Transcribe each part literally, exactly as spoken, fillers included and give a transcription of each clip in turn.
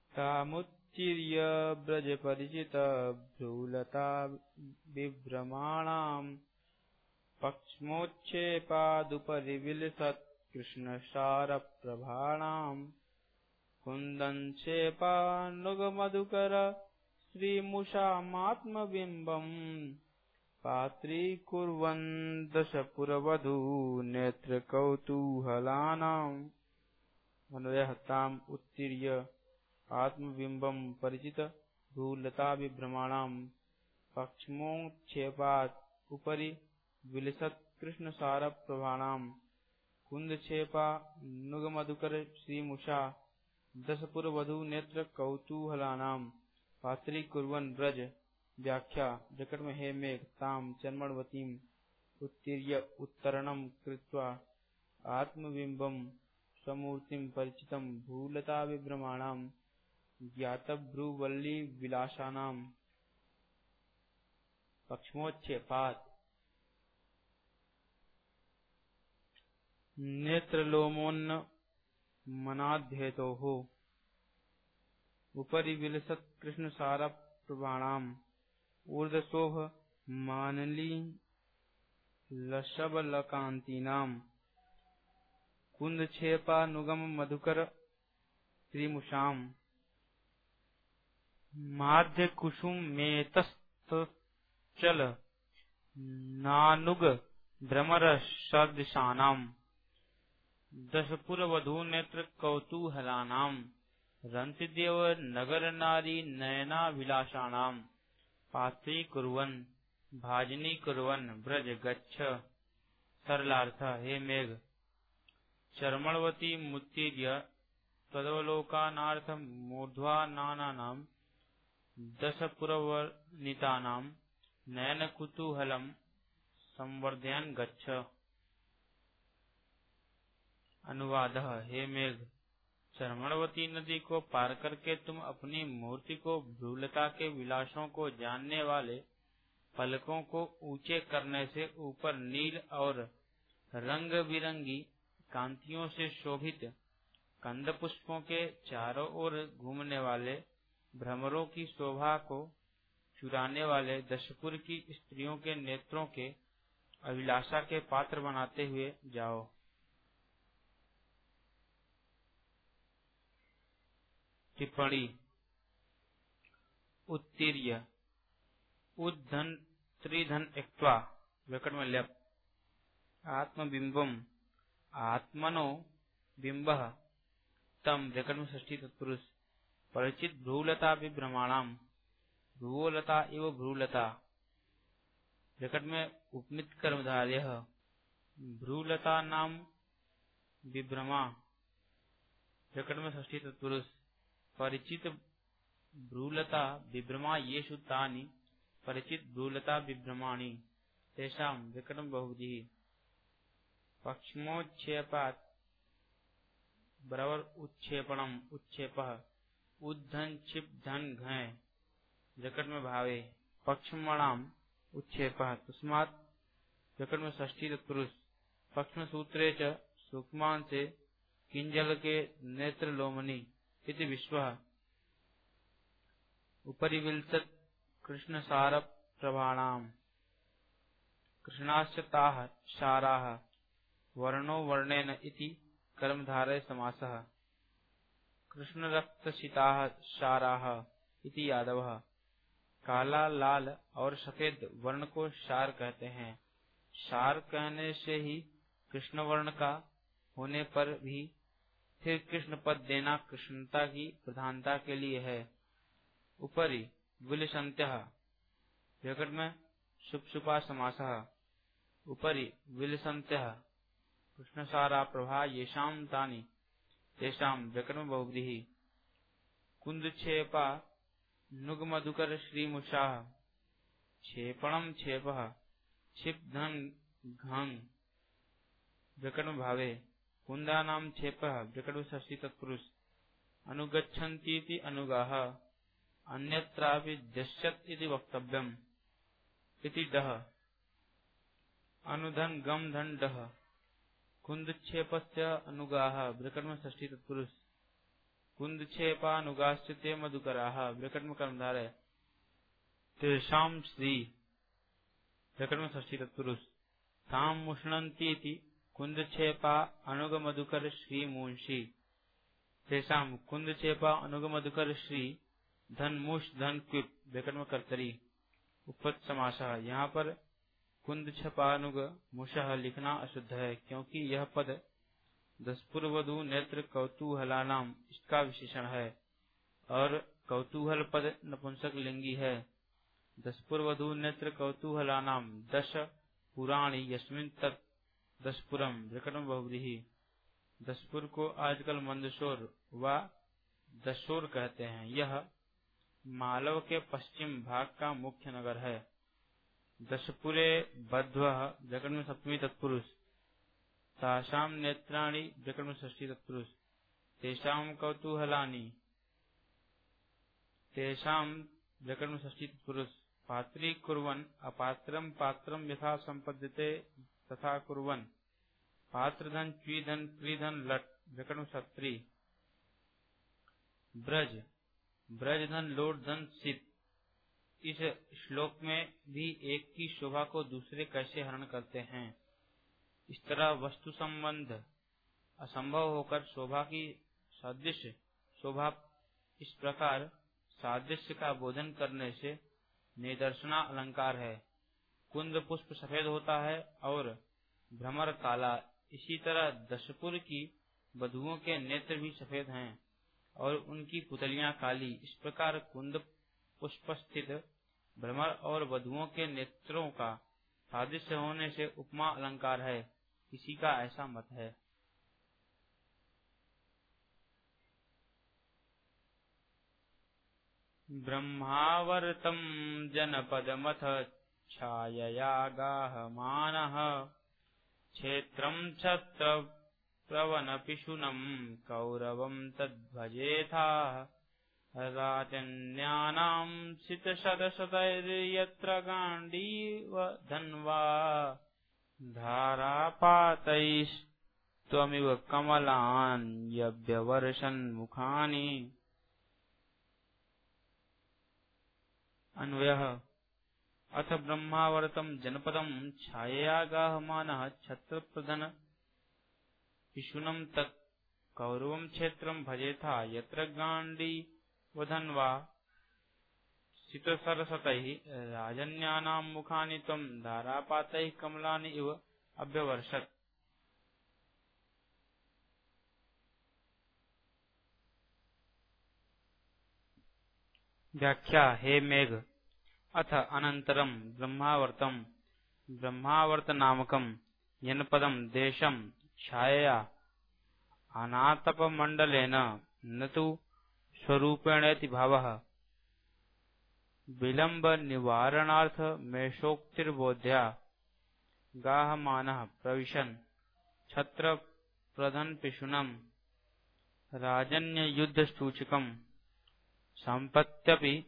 तामुच्चिर्य ब्रजपरिचित भ्रूलता विभ्रमाणाम् पक्ष्मोच्छेपादुपरि विलसत् कृष्णसारप्रभाणाम् कुन्दञ्छेपानुगमधुकर श्रीमुषामात्मबिम्बम् पात्रीकुर्वन् दशपुरवधू नेत्रकौतूहलानाम् अन्वयः ताम् उत्तीर्य आत्मबिम्बम् परिचित भ्रूलता विभ्रमाणाम् पक्ष्मोच्छेपात् उपरि विलसत् कृष्णसारप्रभाणाम् कुन्दच्छेपा नुगमधुकर श्रीमुषा दशपुरवधू नेत्र कौतूहलानाम् पात्रीकुर्वन् ब्रज। व्याख्या जकट में हे मेघ ताम चर्मणवतीम उत्तीर्य उत्तरणम कृत्वा आत्मबिंबम समूर्तिम परिचितम भूलता विभ्रमाणाम ज्ञातभ्रुवल्ली विलासानाम पक्ष्मोच्छेपात् नेत्रलोमोन्न मनाध्येतोः उपरि विलसत् कृष्णसार प्रभाणाम ऊर्ध्वशोभ मानली लशबलकांतीनाम कुन्दच्छेपानुगम मधुकर श्रीमुषाम माध्य कुसुम मेतस्तचल नानुग भ्रमर सदृशानाम दशपुरवधू नेत्र कौतूहलानाम रंतिदेव नगर नारी नयनाभिलाषाणाम पात्रीकुर्वन् भाजनीकुर्वन् ब्रज गच्छ। सरलार्थ हे मेघ चर्मणवती मुत्तीर्य तदवलोकनार्थं मूर्ध्वानानां दशपुरवनितानां नयनकुतूहलं संवर्धयन् गच्छ। अनुवादः हे मेघ चर्मणवती नदी को पार करके तुम अपनी मूर्ति को भ्रूलता के विलासों को जानने वाले पलकों को ऊंचे करने से ऊपर नील और रंग बिरंगी कांतियों से शोभित कंद पुष्पों के चारों ओर घूमने वाले भ्रमरों की शोभा को चुराने वाले दशपुर की स्त्रियों के नेत्रों के अभिलाषा के पात्र बनाते हुए जाओ। टिप्पणी उत्तीर्य उद्धन त्रिधन एक्त्वा विकट में ल्यप आत्मबिंबम आत्मनो बिंबः तम विकट में षष्ठी तत्पुरुष परिचित भ्रूलता विभ्रमाणाम भ्रुवोलता इव भ्रूलता विकट में उपमित कर्मधारयः भ्रूलता नाम विभ्रमा विकट में षष्ठी तत्पुरुष परिचित भ्रूलता विभ्रमा येषु तानि परिचित भ्रूलता विभ्रमाणि तेषां विकटं बहुव्रीहि। पक्ष्मोच्छेपात् बराबर उत्क्षेपणम उत्क्षेपः उद्धन छिप धन घय विकट में भावे पक्ष्मणाम उत्क्षेपः तस्मात् विकट में षष्ठी तत्पुरुष पक्ष्म सूत्रे च सूक्ष्मान से किंजल के नेत्र लोमनी इति विश्वः उपरि विलसत् कृष्णसार प्रभाणाम कृष्णाश्च ताः साराः वर्णो वर्णेन इति कर्मधारय समासः कृष्णरक्तसिताः साराः इति यादवः। काला लाल और सफेद वर्ण को सार कहते हैं। सार कहने से ही कृष्ण वर्ण का होने पर भी फिर कृष्ण पद देना कृष्णता की प्रधानता के लिए है। उपरि विलसन्त्यः विकट में शुभशुपा समासः उपरि विलसन्त्यः कृष्णसारा प्रभा येषां तानि तेषां विकट में बहुव्रीहि। कुन्दच्छेपा नुगमधुकर श्रीमुषाः क्षेपणम क्षेपः क्षिप्धन घंग विकट में भावे कुंदानाम क्षेपः विकट में षष्ठी तत्पुरुष अनुगच्छन्तीति अनुगाः अन्यत्रापि दश्यत् इति वक्तव्यम् इति डः अनुधन गम धन डः कुन्दच्छेपस्य अनुगाः विकट में षष्ठी तत्पुरुष कुंदक्षेपानुगाश्च ते मधुकराः ब्रैकेट में कर्मधार है तेषाम श्री ब्रैकेट में षष्ठी तत्पुरुष ताम मुष्णन्ति इति कुंदक्षेपा अनुग मधुकर श्री मुंशी तेषाम कुंदक्षेपा अनुग मधुकर श्री धन मुष धन क्विप ब्रैकेट में कर्तरी उपपद समासः। यहाँ पर कुंदक्षेपानुग मुषः लिखना अशुद्ध है क्योंकि यह पद दशपुरवधू नेत्र कौतूहलानाम इसका विशेषण है और कौतूहल पद नपुंसक लिंगी है। दशपुरवधू नेत्र कौतूहलानाम दश पुराणी यस्मिन् तत् दशपुरम ब्रैकेट में बहुव्रीहि। दशपुर को आजकल मंदसौर व दशोर कहते हैं। यह मालव के पश्चिम भाग का मुख्य नगर है। दशपुरे बध्वः ब्रैकेट में सप्तमी तत्पुरुष तासाम नेत्राणि ब्रैकेट में षष्ठी तत्पुरुष तेषाम कौतूहलानि तेषाम ब्रैकेट में षष्ठी तत्पुरुष पात्री कुर्वन् अपात्रम पात्रम यथा संपद्यते तथा कुर्वन् पात्रधन च्विधन क्रीधन लट ब्रैकेट में सत्री। ब्रज ब्रजधन लोटधन सित इस श्लोक में भी एक की शोभा को दूसरे कैसे हरण करते हैं। इस तरह वस्तु संबंध असंभव होकर शोभा की सादृश्य शोभा इस प्रकार सादृश्य का बोधन करने से निदर्शना अलंकार है। कुंद पुष्प सफेद होता है और भ्रमर काला। इसी तरह दशपुर की वधुओं के नेत्र भी सफेद हैं और उनकी पुतलियां काली। इस प्रकार कुंद पुष्प स्थित भ्रमर और वधुओं के नेत्रों का सादृश्य होने से उपमा अलंकार है। किसी का ऐसा मत है। ब्रह्मावर्तम जनपदमथ छायया गाहमानः क्षेत्रं छत्र प्रवनपिशुनं कौरवं तद्भजेथा राजन्यानां सितशतशतैर्यत्र गाण्डीव धन्वा धारापातैस्त्वमिव कमलान्यभ्यवर्षन् मुखानि। अन्वयः अथ ब्रह्मावर्तम जनपदम छायया गाहमानः छत्रप्रधन पिशुनं तत् कौरवं क्षेत्रं भजेथा यत्र गांडी वधन्वा सितसरसतैः राजन्यानां मुखानि त्वं धारापातैः कमलानि इव अभ्यवर्षत्। व्याख्या हे मेघ अथ अनंतरम ब्रह्मावर्तम ब्रह्मावर्त नामकम जनपदम देशम छायया अनातपमंडलेन न तु स्वरूपेणेति भावः विलंब निवारणार्थ मेषोक्तिर्बोध्या गाहमानः प्रविशन् छत्र प्रधन पिशुनम राजन्य युद्ध सूचकम संपत्त्यपि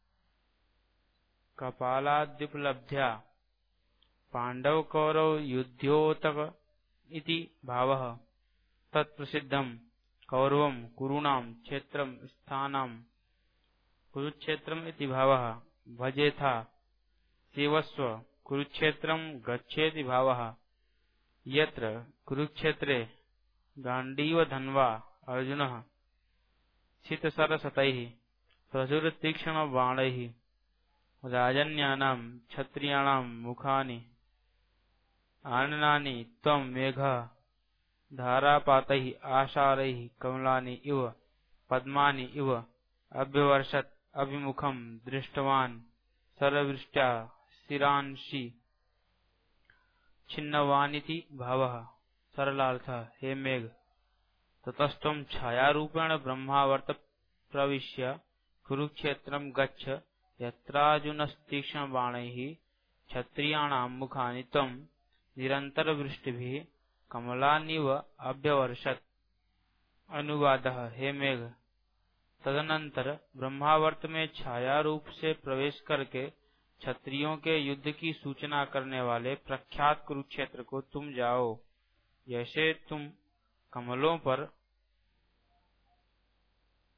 कपालाद्युपलब्ध्या पांडव कौरव युद्धोतक इति भावः तत्प्रसिद्धं कौरवं कुरूणां क्षेत्रं स्थानं कुरुक्षेत्रम् इति भावः भजेथा सेवस्व कुरुक्षेत्रं गच्छेति भावः यत्र कुरुक्षेत्रे गांडीव धन्वा अर्जुनः सितसरसतैः प्रचुरतीक्ष्ण बाणैः राजन्यानां क्षत्रियाणां मुखानि आननानि त्वं मेघः धारापातैः आशारैः कमलानि इव पद्मानि इव अभ्यवर्षत् अभिमुखं दृष्टवान् सरवृष्ट्या शिरांसि छिन्नवानिति भावः। सरलार्थः हे मेघ ततस्त्वं छायारूपेण ब्रह्मावर्त प्रविश्य कुरुक्षेत्रं गच्छ यत्रार्जुनस्तीक्ष्णबाणैः क्षत्रियाणां मुखानि त्वं निरन्तरवृष्टिभिः कमलानिव अभ्यवर्षत्। अनुवादः हे मेघ तदनंतर ब्रह्मावर्त में छाया रूप से प्रवेश करके क्षत्रियों के युद्ध की सूचना करने वाले प्रख्यात कुरुक्षेत्र को तुम जाओ। जैसे तुम कमलों पर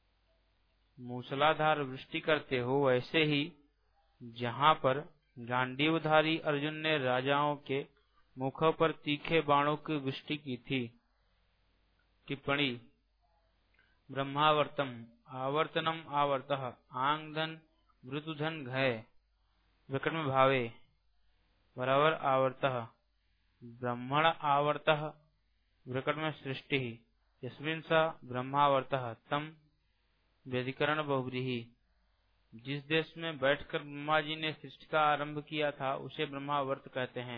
मूसलाधार वृष्टि करते हो, वैसे ही जहाँ पर गांडीवधारी अर्जुन ने राजाओं के मुखों पर तीखे बाणों की वृष्टि की थी। टिप्पणी ब्रह्मावर्तम आवर्तनम आवर्तः आंगधन वृतुधन घय विक्रम भावे बराबर आवर्तः ब्रह्मण आवर्तः विक्रम सृष्टि यस्मिन् स ब्रह्मावर्तः तम व्यधिकरण बहुव्रीहि। जिस देश में बैठकर ब्रह्मा जी ने सृष्टि का आरंभ किया था उसे ब्रह्मावर्त कहते हैं।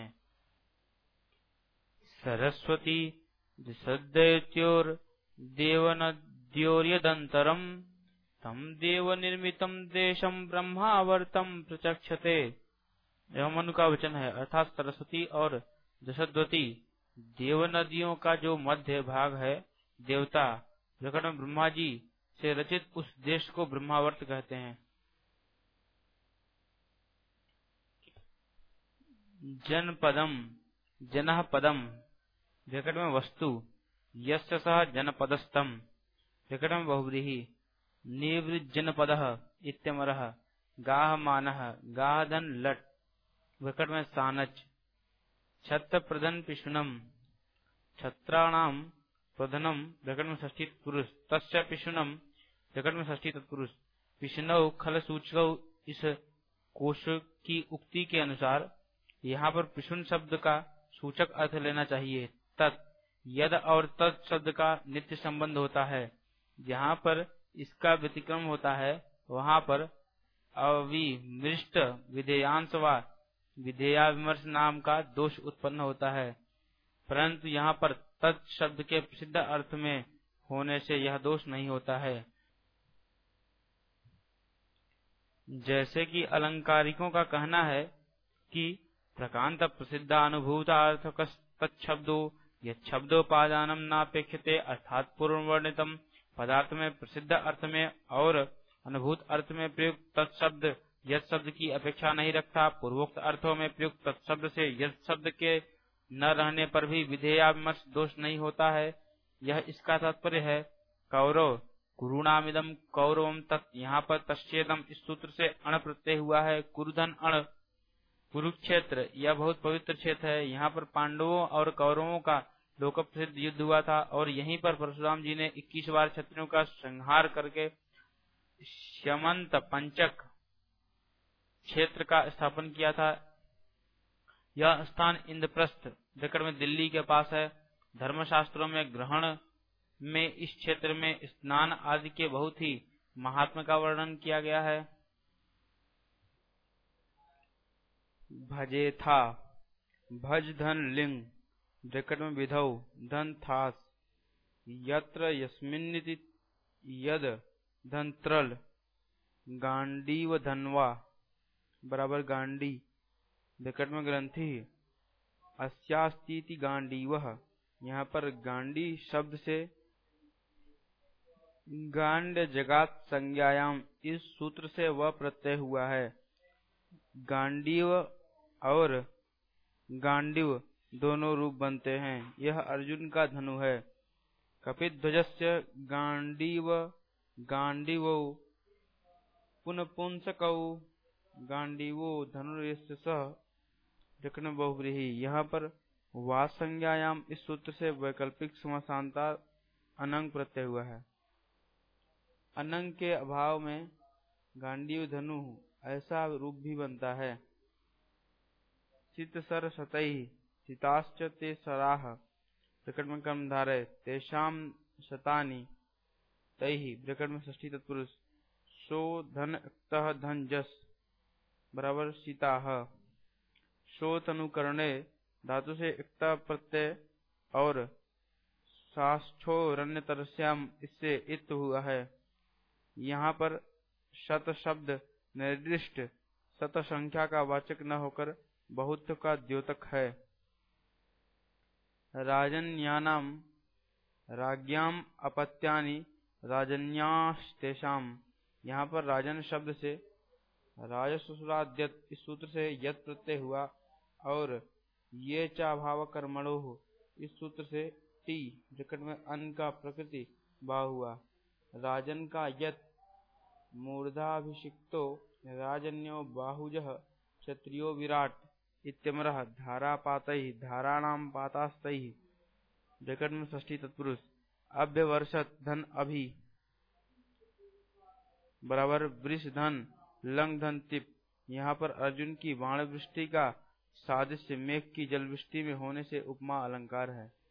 सरस्वती दिशद्दैत्योर देवनद्योर्यदंतरम तम देव निर्मितम देशम ब्रह्मावर्तम प्रचक्षते। यह मनु का वचन है, अर्थात सरस्वती और दशद्वती देव नदियों का जो मध्य भाग है, देवता प्रकट ब्रह्मा जी से रचित उस देश को ब्रह्मावर्त कहते हैं। जनपदम जनः पदम विकट में वस्तु यस्य सह जनपदस्तम विकट में बहुव्रीहि निवृज्जनपदः इत्यमरः गाह मानः गाह धन लट विकट में सानच छत्र प्रधन पिशुनम छत्राणाम प्रधनम विकट में षष्ठी तत्पुरुष तस्य पिशुनम विकट में षष्ठी तत्पुरुष पिशुनौ खल सूचकौ। इस कोश की उक्ति के अनुसार यहाँ पर पिशुन शब्द का सूचक अर्थ लेना चाहिए। तत् यद और तत् शब्द का नित्य संबंध होता है। जहाँ पर इसका व्यतिक्रम होता है वहाँ पर अविमृष्ट विधेयांश व विधेयाविमर्श नाम का दोष उत्पन्न होता है, परंतु यहाँ पर तत् शब्द के प्रसिद्ध अर्थ में होने से यह दोष नहीं होता है। जैसे कि अलंकारिकों का कहना है कि प्रकांत प्रसिद्धानुभूतार्थक तच्छब्दो यच्छब्दोपादानम नापेक्षते, अर्थात पूर्व वर्णितम पदार्थ में प्रसिद्ध अर्थ में और अनुभूत अर्थ में प्रयुक्त तत्शब्द यत् शब्द की अपेक्षा नहीं रखता। पूर्वोक्त अर्थों में प्रयुक्त तत्शब्द से यत् शब्द के न रहने पर भी विधेयाविमर्श दोष नहीं होता है। यह इसका तात्पर्य है। कौरव कुरुणामिदम कौरवम तत्, यहाँ पर तश्चेदम इस सूत्र से अण प्रत्यय हुआ है। कुरुधन अण कुरुक्षेत्र, यह बहुत पवित्र क्षेत्र है। यहाँ पर पांडवों और कौरवों का लोक प्रसिद्ध युद्ध हुआ था और यहीं पर परशुराम जी ने इक्कीस बार क्षत्रियों का संहार करके श्यमंत पंचक क्षेत्र का स्थापन किया था। यह स्थान इंद्रप्रस्थ दक्षिण में दिल्ली के पास है। धर्मशास्त्रों में ग्रहण में इस क्षेत्र में स्नान आदि के बहुत ही महात्म का वर्णन किया गया है। भजेथा भज धन लिंग ब्रैकेट में विधौ धन थास यत्र यस्मिन्निति यद धन त्रल गांडीव धनवा बराबर गांडी ब्रैकेट में ग्रंथि अस्यास्तीति गांडीवः, यहाँ पर गांडी शब्द से गांड जगात संज्ञायाम इस सूत्र से वह प्रत्यय हुआ है। गांडीव और गांडीव दोनों रूप बनते हैं। यह अर्जुन का धनु है। कपिध्वजस्य गांडीव गांडीवो पुनपुंसकौ गांडीवो धनुर्यस्य सह दक्षिण बहुव्रीहि। यहाँ पर वास संज्ञायाम इस सूत्र से वैकल्पिक समासांतर अनंग प्रत्यय हुआ है। अनंग के अभाव में गांडीव धनु ऐसा रूप भी बनता है। चित सर शतैः चिताश्च ते सराः ब्रैकेट में कर्म धारय तेषाम शतानि तैः ब्रैकेट में षष्ठी तत्पुरुष सो धन इक्तः धन जस बराबर सीताः। शो तनुकरणे धातु से इक्ता प्रत्यय और साक्षो रण्य तरस्याम इससे इत हुआ है। यहाँ पर शत शब्द निर्दिष्ट शत संख्या का वाचक न होकर बहुत का द्योतक है। राजन्यानाम राज्ञाम अपत्यानि राजन्यास्तेषाम, यहाँ पर राजन शब्द से राजसुसुराद्यत इस सूत्र से यत प्रत्यय हुआ और ये चा भाव कर्मणो इस सूत्र से टी ब्रैकेट में अन का प्रकृति भाव हुआ। राजन का यत मूर्धाभिषिक्तो राजन्यो बाहुजः क्षत्रियो विराट इत्यमरः धारापातैः धाराणां पातास्तैः जगन्म षष्ठी तत्पुरुष अभ्यवर्षत धन अभि बराबर वृष धन लंग धन तिप। यहाँ पर अर्जुन की बाण वृष्टि का सादृश्य मेघ की जलवृष्टि में होने से उपमा अलंकार है।